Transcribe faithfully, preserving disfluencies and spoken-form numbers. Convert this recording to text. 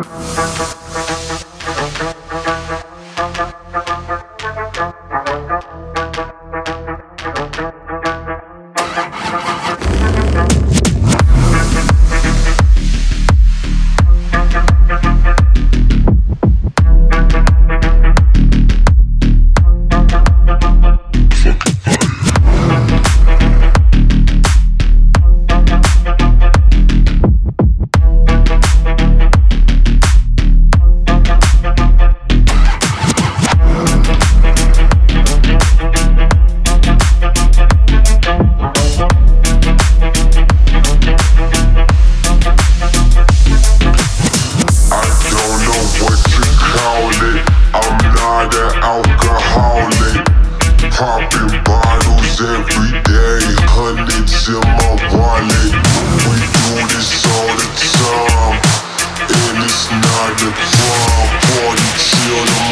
Popping bottles every day, hundreds in my wallet. We do this all the time, and it's not a crime. Party chill.